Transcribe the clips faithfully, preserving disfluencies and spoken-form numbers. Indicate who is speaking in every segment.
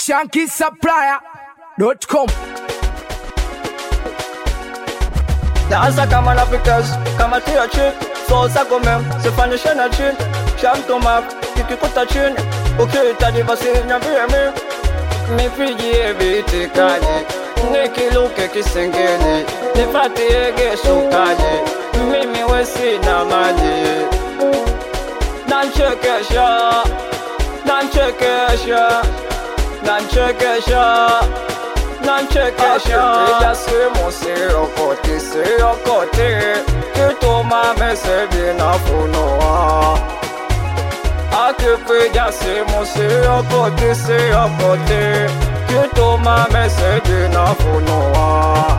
Speaker 1: Shanky Supplier dot com.
Speaker 2: Dansa kama na Afrikas, kama tia chin. So zako mem, sifanyishe na chin. Shamto map, kikikuta chin. Ukihitaji basi niambie mimi. Nipigie biti kanye, nikiluke kisengeni. Nipatie sukanye, mimi we sina maji. Nanchekesha, nanchekesha, nanchekesha, nanchekesha. Ella simu siyo koti, siyo koti. Kituma meseji na funua. Akipiga simu siyo koti, siyo koti. Kituma meseji na funua.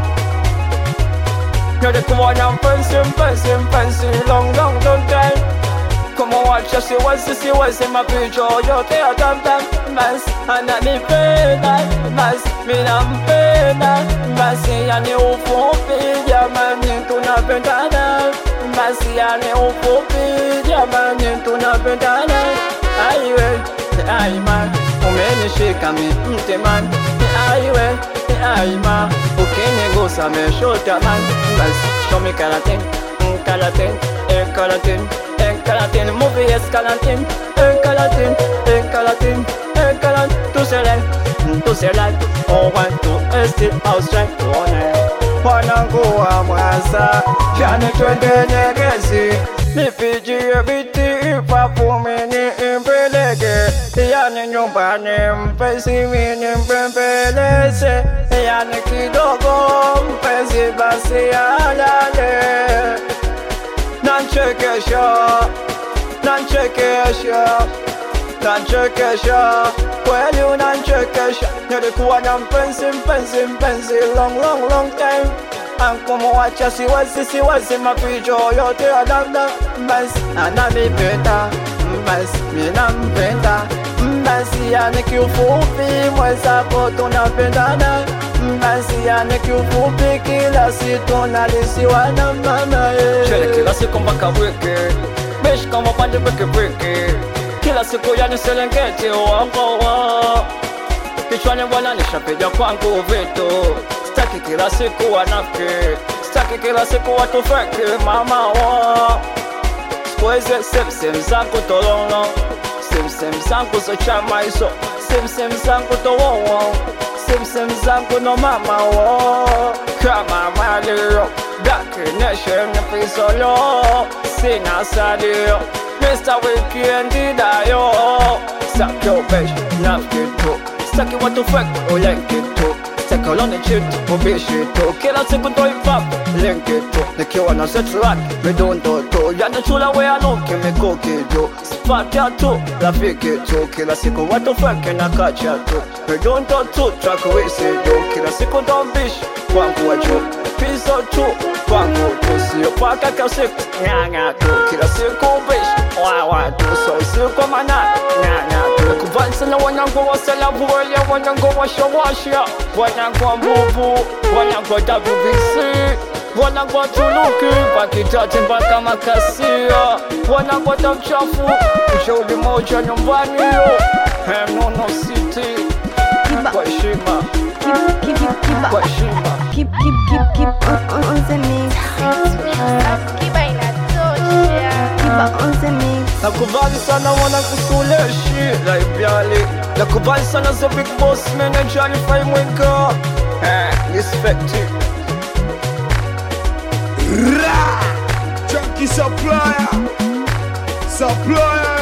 Speaker 2: Nilikuona mpenzi, mpenzi, mpenzi, long, long, long time. Come on watch us, siwezi, siwezi mapicho yote ya tamtam. Basi ananipenda, basi minampenda. Basi yani ufupi, jamani tunapendana. Basi yani ufupi, jamani tunapendana. Aiwe, aima, umenishika mi mtemani. Aiwe, aima, ukinigusa meshota man. Basi show me kalatin, kalatin, eh kalatin. Calatin, movie es calatin, un calatin, un calatin, un calatin. Tout c'est là, tout c'est là. On va tout esti Australia. On est, wanangu wa mwasa, jani twende Nyegezi. Nipigie biti papumini impeleke. Yani nyumbani mpenzi mini mpembeleze. Yani kidogo mpenzi basi alale. Nanchekesha, nanchekesha, nanchekesha. Kweli unanchekesha. Nilikuwa na mpenzi, mpenzi, mpenzi long, long, long time. Ankumwacha siwezi, siwezi mapicho yote ya dada. Basi ananipenda, basi minampenda. Basi yani kiufupi mwenzako tunapendana. Basi yani kiufupi kila siku nalisiwa na mama ye. Chele kila siku mpaka wiki, bish kama pande wiki wiki. Kila siku yani Serengeti wangu wa. Kichwani bwana nishapiga kwangu vitu. Staki kila siku wanafiki, staki kila siku watu fake mama wa. Squeeze sim sim zangu tololo, sim sim zangu so chama iso, sim sim zangu towo. Sim sim zangu no mama wo. Kama malio, black nation pisolo. Sina sadio, Mister Weekend dayo. Suck your bitch, nafki to. Suck you what to fuck, or link it to. Suck all on the chip, or bitch it to. Kill a second toy pop, link it to. The kill on a set rock, we don't do to. Yana chula way I look, me cookie jo. Spot ya to, la fake it to. Kill a second what to fuck, and I catch ya to. We don't do to, track away say do. Kill a second don't bish, kwangu wa jo. Piece or two, kwangu to. See you park a sick, nyanga to. Kill a second bish, why want to. So sick on my night, nyanga to. Kuvansa na wanangu wa salabu ya wanangu wa shawasha. Wanangu wa mbubu, wanangu wa W B C. Wanangu wa tuluki, pakitati mpaka makasia. Wanangu wa tamchafu, ushauri moja nyumbani yo. Henono City, kwa heshima, kwa heshima.
Speaker 3: Keep, keep, keep, keep on, on the mix. Keep on the mix.
Speaker 2: Nakubali sana wanangu suleshi, like byali. Nakubali sana the big boss manager ni fai mwenka. Eh, respect it.
Speaker 1: Ra! Shanky Supplier, Supplier.